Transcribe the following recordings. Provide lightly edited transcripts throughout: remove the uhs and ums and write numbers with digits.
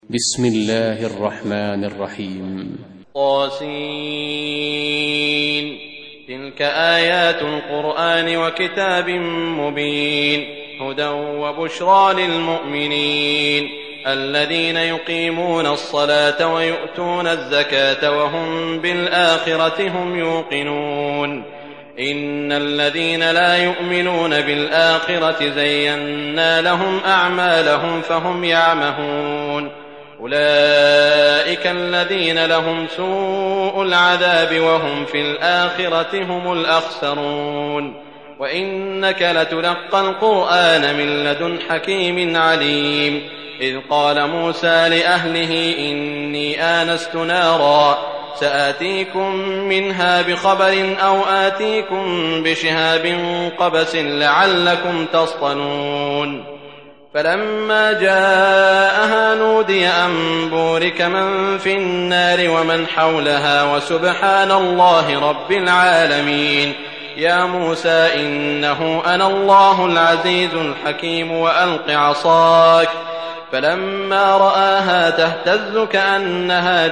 بسم الله الرحمن الرحيم. طاسين. تلك آيات القرآن وكتاب مبين، هدى وبشرى للمؤمنين الذين يقيمون الصلاة ويؤتون الزكاة وهم بالآخرة هم يوقنون. إن الذين لا يؤمنون بالآخرة زينا لهم أعمالهم فهم يعمهون. أولئك الذين لهم سوء العذاب وهم في الآخرة هم الأخسرون. وإنك لتلقى القرآن من لدن حكيم عليم. إذ قال موسى لأهله إني آنست نارا سآتيكم منها بخبر أو آتيكم بشهاب قبس لعلكم تصطلون. فلما جاءها نودي أن بورك من في النار ومن حولها وسبحان الله رب العالمين. يا موسى إنه أنا الله العزيز الحكيم وألق عصاك. فلما رآها تهتز كأنها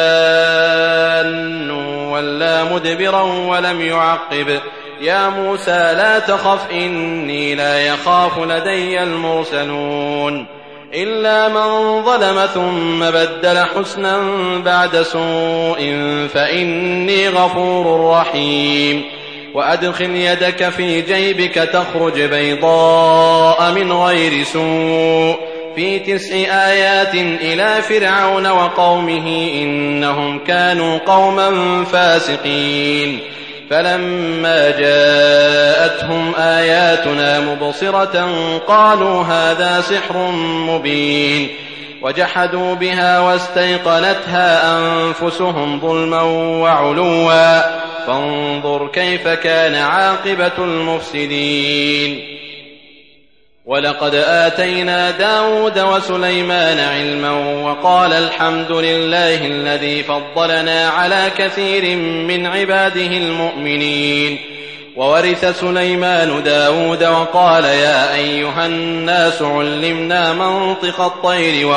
جان ولا مدبرا ولم يعقب. يا موسى لا تخف إني لا يخاف لدي المرسلون. إلا من ظلم ثم بدل حسنا بعد سوء فإني غفور رحيم. وأدخل يدك في جيبك تخرج بيضاء من غير سوء في 9 آيات إلى فرعون وقومه إنهم كانوا قوما فاسقين. فلما جاءتهم آياتنا مبصرة قالوا هذا سحر مبين. وجحدوا بها واستيقنتها أنفسهم ظلما وعلوا فانظر كيف كان عاقبة المفسدين. ولقد آتينا داود وسليمان علما وقال الحمد لله الذي فضلنا على كثير من عباده المؤمنين. وورث سليمان داود وقال يا أيها الناس علمنا منطق الطير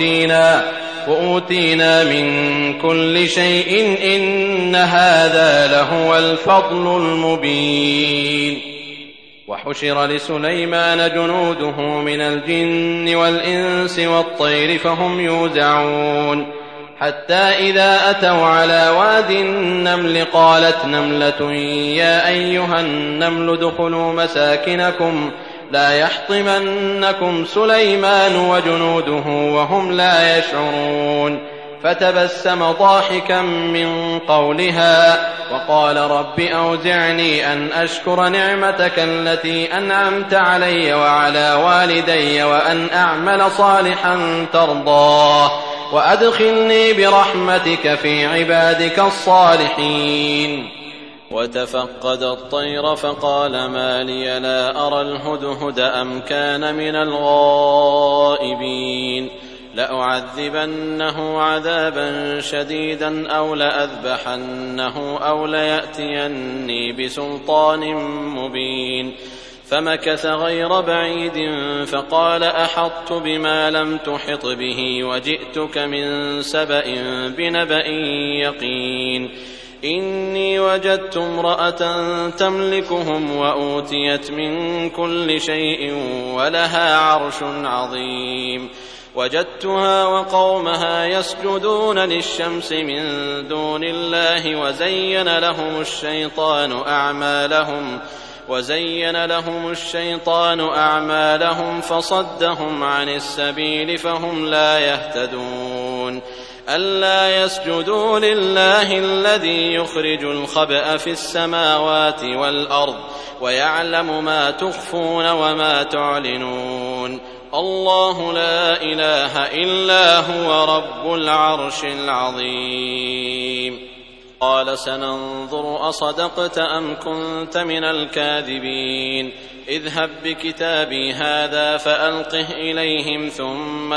وأوتينا من كل شيء إن هذا لهو الفضل المبين. وحشر لسليمان جنوده من الجن والإنس والطير فهم يوزعون. حتى إذا أتوا على واد النمل قالت نملة يا أيها النمل ادخلوا مساكنكم لا يحطمنكم سليمان وجنوده وهم لا يشعرون. فتبسم ضاحكا من قولها وقال رب أوزعني أن أشكر نعمتك التي أنعمت علي وعلى والدي وأن أعمل صالحا ترضاه وأدخلني برحمتك في عبادك الصالحين. وتفقد الطير فقال ما لي لا أرى الهدهد أم كان من الغائبين. لأعذبنه عذابا شديدا أو لأذبحنه أو ليأتيني بسلطان مبين. فمكث غير بعيد فقال أحطت بما لم تحط به وجئتك من سبأ بنبأ يقين. إني وجدت امرأة تملكهم وأوتيت من كل شيء ولها عرش عظيم. وجدتها وقومها يسجدون للشمس من دون الله وزين لهم الشيطان أعمالهم فصدهم عن السبيل فهم لا يهتدون. ألا يسجدوا لله الذي يخرج الخبأ في السماوات والأرض ويعلم ما تخفون وما تعلنون. الله لا إله إلا هو رب العرش العظيم. قال سننظر أصدقت أم كنت من الكاذبين. اذهب بكتابي هذا فألقه إليهم ثم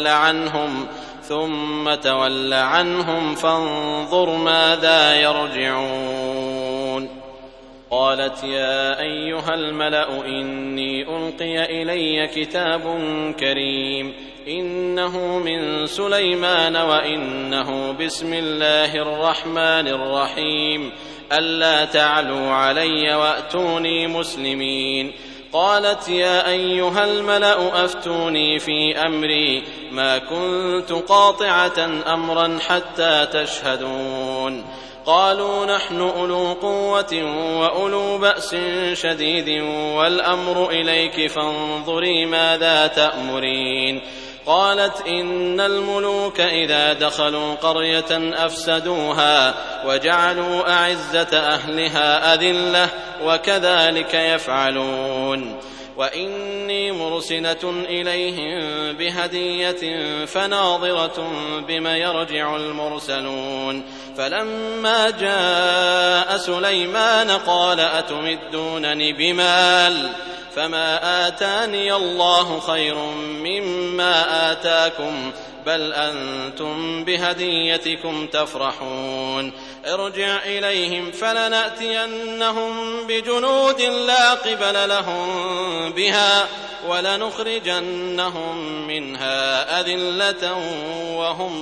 تول عنهم فانظر ماذا يرجعون. قالت يا أيها الملأ إني ألقي إلي كتاب كريم إنه من سليمان وإنه بسم الله الرحمن الرحيم ألا تعلوا علي وأتوني مسلمين. قالت يا أيها الملأ أفتوني في أمري ما كنت قاطعة أمرا حتى تشهدون. قالوا نحن أولو قوة وأولو بأس شديد والأمر إليك فانظري ماذا تأمرين. قالت إن الملوك إذا دخلوا قرية أفسدوها وجعلوا أعزة أهلها أذلة وكذلك يفعلون. وإني مرسلة إليهم بهدية فناظرة بما يرجع المرسلون. فلما جاء سليمان قال أتمدونني بمال فما آتاني الله خير مما آتاكم بل أنتم بهديتكم تفرحون. ارجع إليهم فلنأتينهم بجنود لا قبل لهم بها ولنخرجنهم منها أذلة وهم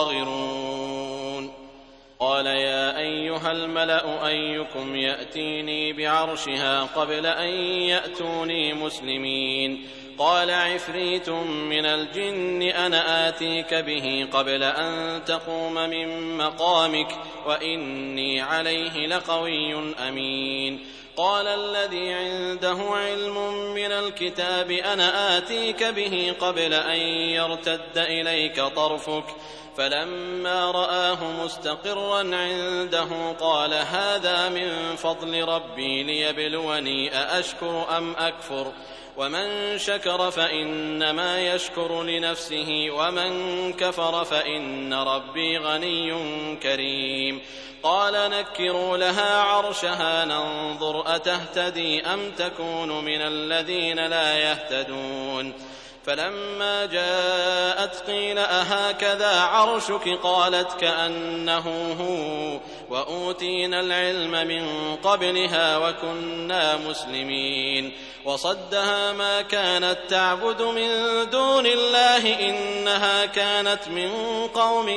صاغرون. قال يا أيها الملأ أيكم يأتيني بعرشها قبل أن يأتوني مسلمين. قال عفريت من الجن أنا آتيك به قبل أن تقوم من مقامك وإني عليه لقوي أمين. قال الذي عنده علم من الكتاب أنا آتيك به قبل أن يرتد إليك طرفك فلما رآه مستقرا عنده قال هذا من فضل ربي ليبلوني أأشكر أم أكفر ومن شكر فإنما يشكر لنفسه ومن كفر فإن ربي غني كريم. قال نكروا لها عرشها ننظر أتهتدي أم تكون من الذين لا يهتدون. فلما جاءت قيل أهكذا عرشك قالت كأنه هو وأوتينا العلم من قبلها وكنا مسلمين. وصدها ما كانت تعبد من دون الله إنها كانت من قوم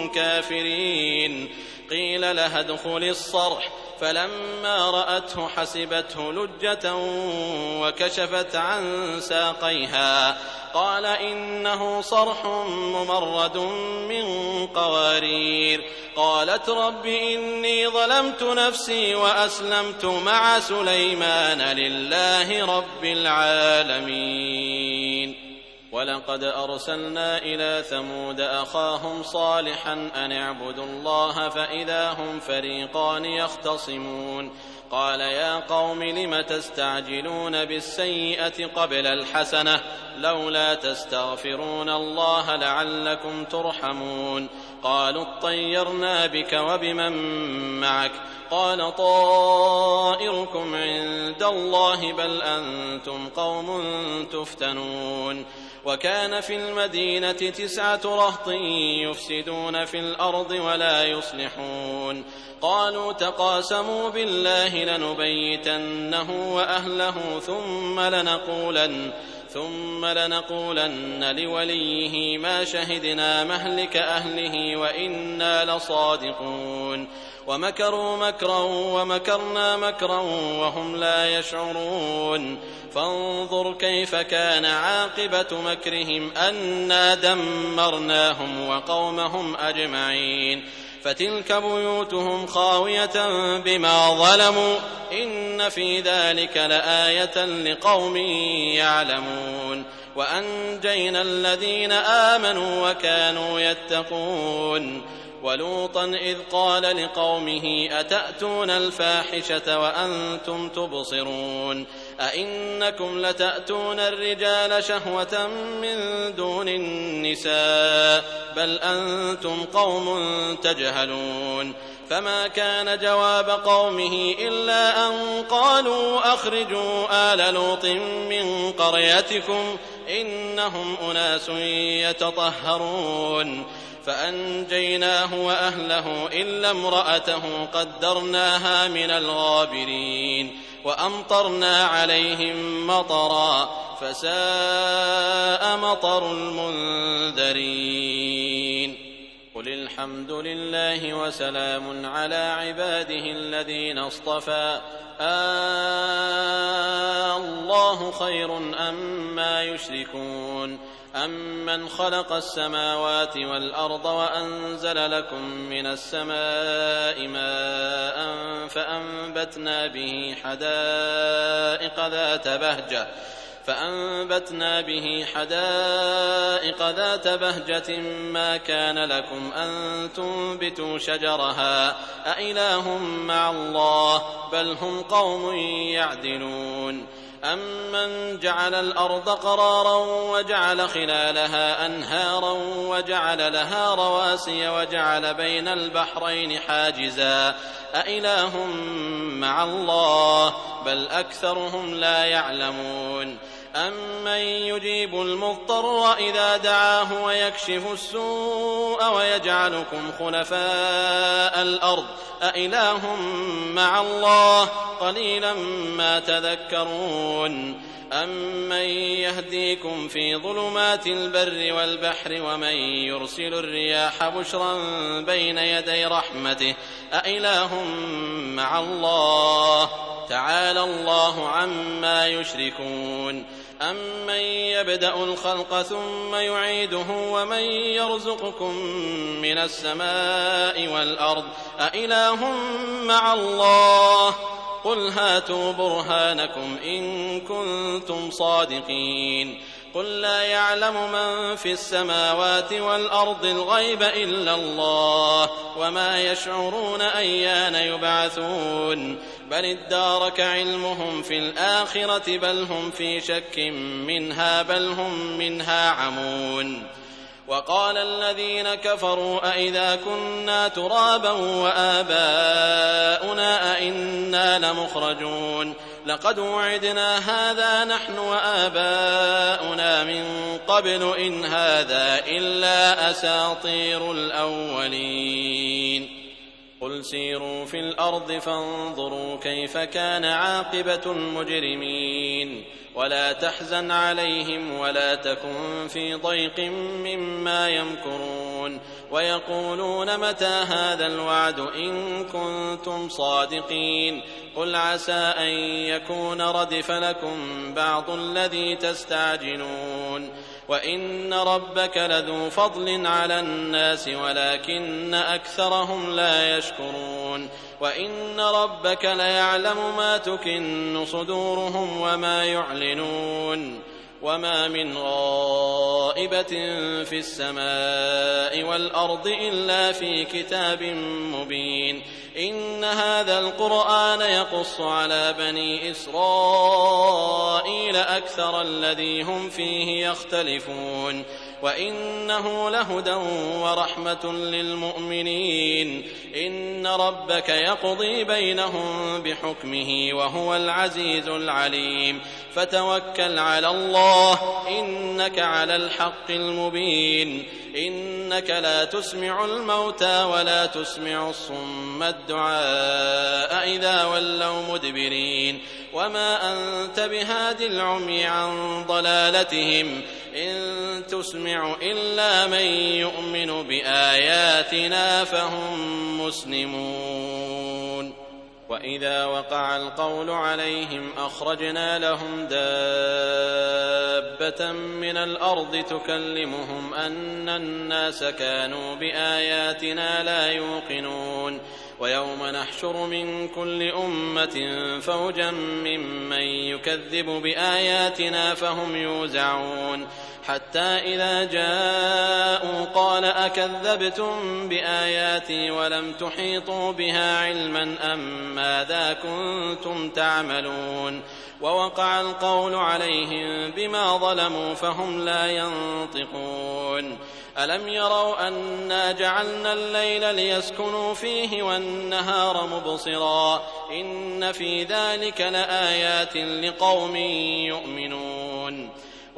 كافرين. قيل لها ادخل الصرح فلما رأته حسبته لجة وكشفت عن ساقيها قال إنه صرح ممرد من قوارير. قالت رب إني ظلمت نفسي وأسلمت مع سليمان لله رب العالمين. ولقد أرسلنا إلى ثمود أخاهم صالحا أن اعبدوا الله فإذا هم فريقان يختصمون. قال يا قوم لم تستعجلون بالسيئة قبل الحسنة لولا تستغفرون الله لعلكم ترحمون. قالوا اطيرنا بك وبمن معك قال طائركم عند الله بل أنتم قوم تفتنون. وكان في المدينة 9 رهط يفسدون في الأرض ولا يصلحون. قالوا تقاسموا بالله لنبيتنه وأهله ثم لنقولن لوليه ما شهدنا مهلك أهله وإنا لصادقون. ومكروا مكرا ومكرنا مكرا وهم لا يشعرون. فانظر كيف كان عاقبة مكرهم أنا دمرناهم وقومهم أجمعين. فتلك بيوتهم خاوية بما ظلموا إن في ذلك لآية لقوم يعلمون. وأنجينا الذين آمنوا وكانوا يتقون. ولوطا إذ قال لقومه أتأتون الفاحشة وأنتم تبصرون أئنكم لتأتون الرجال شهوة من دون النساء بل أنتم قوم تجهلون. فما كان جواب قومه إلا أن قالوا أخرجوا آل لوط من قريتكم إنهم أناس يتطهرون فأنجيناه وأهله إلا امرأته قدرناها من الغابرين وأمطرنا عليهم مطرا فساء مطر المنذرين قل الحمد لله وسلام على عباده الذين اصطفى الله خير أما يشركون أمن خلق السماوات والأرض وأنزل لكم من السماء ماء فأنبتنا به حدائق ذات بهجة ما كان لكم أن تنبتوا شجرها أإله مع الله بل هم قوم يعدلون أمن جعل الأرض قرارا وجعل خلالها أنهارا وجعل لها رواسي وجعل بين البحرين حاجزا أإله مع الله بل أكثرهم لا يعلمون أمن يجيب المضطر إذا دعاه ويكشف السوء ويجعلكم خلفاء الأرض أإله مع الله قليلا ما تذكرون أمن يهديكم في ظلمات البر والبحر ومن يرسل الرياح بشرا بين يدي رحمته أإله مع الله تعالى الله عما يشركون أمن يبدأ الخلق ثم يعيده ومن يرزقكم من السماء والأرض أإله مع الله قل هاتوا برهانكم إن كنتم صادقين قل لا يعلم من في السماوات والأرض الغيب إلا الله وما يشعرون أيان يبعثون بل ادارك علمهم في الآخرة بل هم في شك منها بل هم منها عمون وقال الذين كفروا أئذا كنا ترابا وآباؤنا أئنا لمخرجون لقد وعدنا هذا نحن وآباؤنا من قبل إن هذا إلا أساطير الأولين قل سيروا في الأرض فانظروا كيف كان عاقبة المجرمين ولا تحزن عليهم ولا تكن في ضيق مما يمكرون ويقولون متى هذا الوعد إن كنتم صادقين قل عسى أن يكون ردف لكم بعض الذي تستعجلون وإن ربك لذو فضل على الناس ولكن أكثرهم لا يشكرون وإن ربك ليعلم ما تكن صدورهم وما يعلنون وما من غائبة في السماء والأرض إلا في كتاب مبين إن هذا القرآن يقص على بني إسرائيل أكثر الذي هم فيه يختلفون وإنه لهدى ورحمة للمؤمنين إن ربك يقضي بينهم بحكمه وهو العزيز العليم فتوكل على الله إنك على الحق المبين إنك لا تسمع الموتى ولا تسمع الصم الدعاء إذا ولوا مدبرين وما أنت بهاد العمي عن ضلالتهم إن تسمع إلا من يؤمن بآياتنا فهم مسلمون وإذا وقع القول عليهم أخرجنا لهم دابة من الأرض تكلمهم أن الناس كانوا بآياتنا لا يوقنون ويوم نحشر من كل أمة فوجا ممن يكذب بآياتنا فهم يوزعون حتى إذا جاءوا قال أكذبتم بآياتي ولم تحيطوا بها علما أم ماذا كنتم تعملون ووقع القول عليهم بما ظلموا فهم لا ينطقون ألم يروا أنا جعلنا الليل ليسكنوا فيه والنهار مبصرا إن في ذلك لآيات لقوم يؤمنون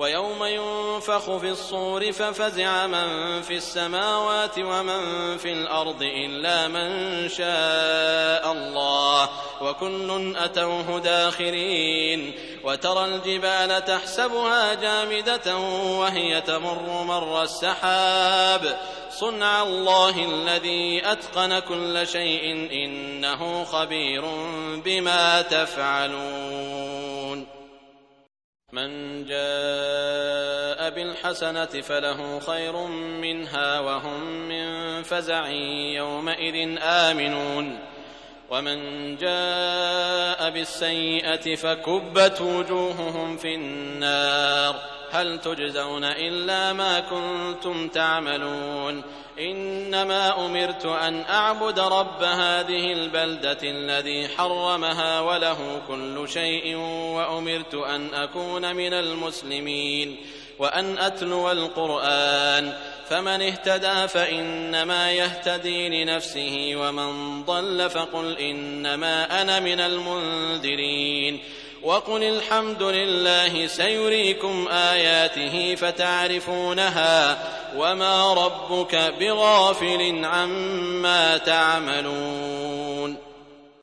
ويوم ينفخ في الصور ففزع من في السماوات ومن في الأرض إلا من شاء الله وكل أتوه داخرين وترى الجبال تحسبها جامدة وهي تمر مر السحاب صنع الله الذي أتقن كل شيء إنه خبير بما تفعلون من جاء بالحسنة فله خير منها وهم من فزع يومئذ آمنون ومن جاء بالسيئة فكبت وجوههم في النار هل تجزون إلا ما كنتم تعملون إنما أمرت أن أعبد رب هذه البلدة الذي حرمها وله كل شيء وأمرت أن أكون من المسلمين وأن أتلو القرآن فمن اهتدى فإنما يهتدي لنفسه ومن ضل فقل إنما أنا من المنذرين وقل الحمد لله سيريكم آياته فتعرفونها وما ربك بغافل عما تعملون